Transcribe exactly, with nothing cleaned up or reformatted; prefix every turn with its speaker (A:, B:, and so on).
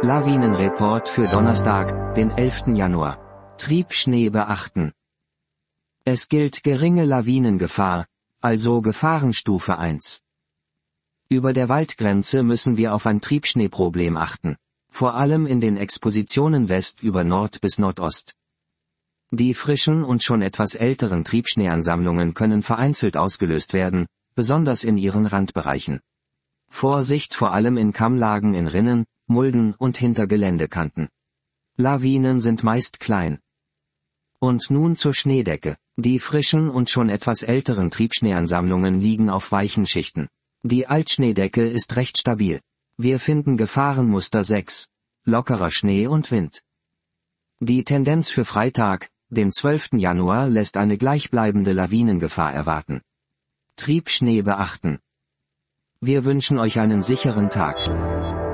A: Lawinenreport für Donnerstag, den elften Januar. Triebschnee beachten. Es gilt geringe Lawinengefahr, also Gefahrenstufe eins. Über der Waldgrenze müssen wir auf ein Triebschneeproblem achten, vor allem in den Expositionen West über Nord bis Nordost. Die frischen und schon etwas älteren Triebschneeansammlungen können vereinzelt ausgelöst werden, besonders in ihren Randbereichen. Vorsicht vor allem in Kammlagen in Rinnen, Mulden und hinter Geländekanten. Lawinen sind meist klein. Und nun zur Schneedecke. Die frischen und schon etwas älteren Triebschneeansammlungen liegen auf weichen Schichten. Die Altschneedecke ist recht stabil. Wir finden Gefahrenmuster sechs. Lockerer Schnee und Wind. Die Tendenz für Freitag, den zwölften Januar, lässt eine gleichbleibende Lawinengefahr erwarten. Triebschnee beachten. Wir wünschen euch einen sicheren Tag.